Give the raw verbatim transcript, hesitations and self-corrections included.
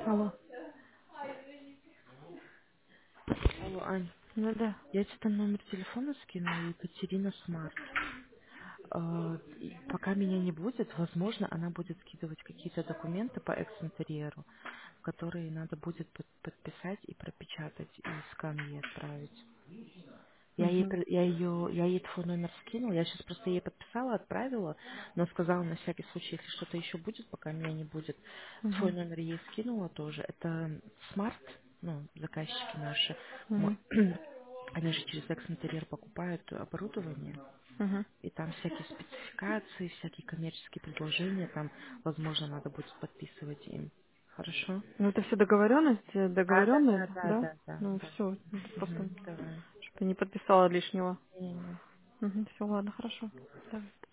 Алло. Алло, Ань, Ну да. я тебе там номер телефона скинула, Екатерина Смарт. Э, и Пока меня не будет, возможно, она будет скидывать какие-то документы по экс-интерьеру, которые надо будет под- подписать и пропечатать, и скан ей отправить. Я ей, Угу. пр- я ее, я ей твой номер скинула, я сейчас просто ей подписала, отправила, но сказала на всякий случай, если что-то еще будет, пока меня не будет, твой Угу. номер ей скинула тоже. Это Смарт, ну, заказчики наши, мы- Угу. они же через экс-интерьер покупают оборудование, Угу. и там всякие спецификации, всякие коммерческие предложения, там, возможно, надо будет подписывать им. Хорошо? Ну это все договоренности, Да, да, договоренные, да, да, да? да, да, Ну да. все, это просто, Мгм, давай. чтобы я не подписала лишнего. Не-не. Угу. Все, ладно, хорошо. Давай.